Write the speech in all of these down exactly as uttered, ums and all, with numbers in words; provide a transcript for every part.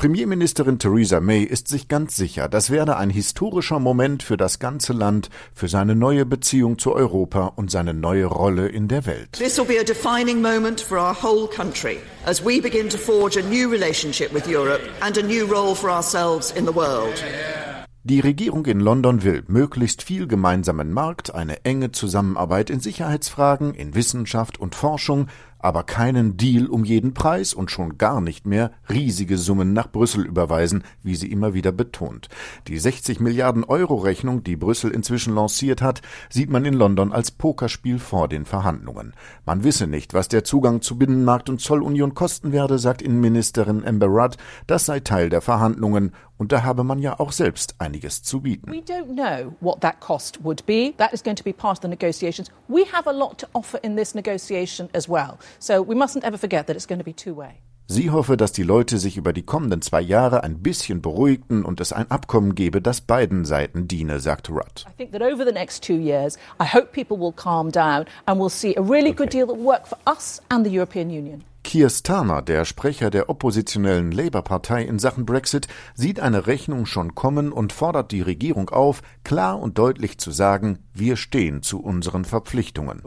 Premierministerin Theresa May ist sich ganz sicher, das werde ein historischer Moment für das ganze Land, für seine neue Beziehung zu Europa und seine neue Rolle in der Welt. This will be a defining moment for our whole country as we begin to forge a new relationship with Europe and a new role for ourselves in the world. Die Regierung in London will möglichst viel gemeinsamen Markt, eine enge Zusammenarbeit in Sicherheitsfragen, in Wissenschaft und Forschung, aber keinen Deal um jeden Preis und schon gar nicht mehr riesige Summen nach Brüssel überweisen, wie sie immer wieder betont. Die sechzig Milliarden Euro Rechnung, die Brüssel inzwischen lanciert hat, sieht man in London als Pokerspiel vor den Verhandlungen. Man wisse nicht, was der Zugang zu Binnenmarkt und Zollunion kosten werde, sagt Innenministerin Amber Rudd. Das sei Teil der Verhandlungen und da habe man ja auch selbst einiges zu bieten. We don't know what that cost would be. That is going to be part of the negotiations. We have a lot to offer in this negotiation as well. So we mustn't ever forget that it's going to be two-way. Sie hoffe, dass die Leute sich über die kommenden zwei Jahre ein bisschen beruhigten und es ein Abkommen gebe, das beiden Seiten diene, sagte Rudd. I think that over the next two years, I hope people will calm down and we'll see a really good deal that will work for us and the European Union. Keir Starmer, der Sprecher der oppositionellen Labour-Partei in Sachen Brexit, sieht eine Rechnung schon kommen und fordert die Regierung auf, klar und deutlich zu sagen, wir stehen zu unseren Verpflichtungen.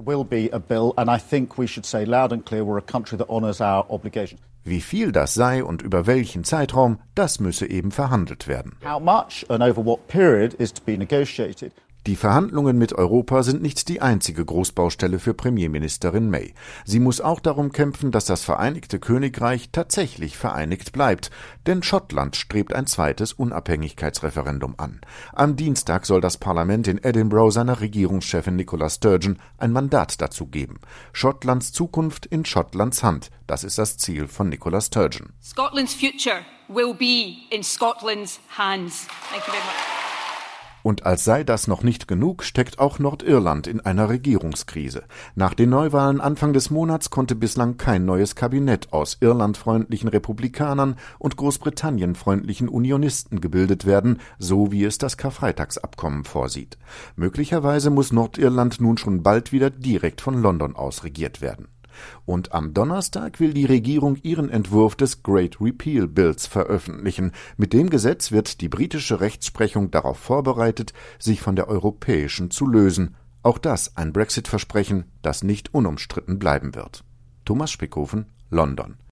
Wie viel das sei und über welchen Zeitraum, das müsse eben verhandelt werden. How much and over what period is to be negotiated. Die Verhandlungen mit Europa sind nicht die einzige Großbaustelle für Premierministerin May. Sie muss auch darum kämpfen, dass das Vereinigte Königreich tatsächlich vereinigt bleibt. Denn Schottland strebt ein zweites Unabhängigkeitsreferendum an. Am Dienstag soll das Parlament in Edinburgh seiner Regierungschefin Nicola Sturgeon ein Mandat dazu geben. Schottlands Zukunft in Schottlands Hand. Das ist das Ziel von Nicola Sturgeon. Scotland's future will be in Scotland's hands. Thank you very much. Und als sei das noch nicht genug, steckt auch Nordirland in einer Regierungskrise. Nach den Neuwahlen Anfang des Monats konnte bislang kein neues Kabinett aus irlandfreundlichen Republikanern und großbritannienfreundlichen Unionisten gebildet werden, so wie es das Karfreitagsabkommen vorsieht. Möglicherweise muss Nordirland nun schon bald wieder direkt von London aus regiert werden. Und am Donnerstag will die Regierung ihren Entwurf des Great Repeal Bills veröffentlichen. Mit dem Gesetz wird die britische Rechtsprechung darauf vorbereitet, sich von der europäischen zu lösen. Auch das ein Brexit-Versprechen, das nicht unumstritten bleiben wird. Thomas Spickhofen, London.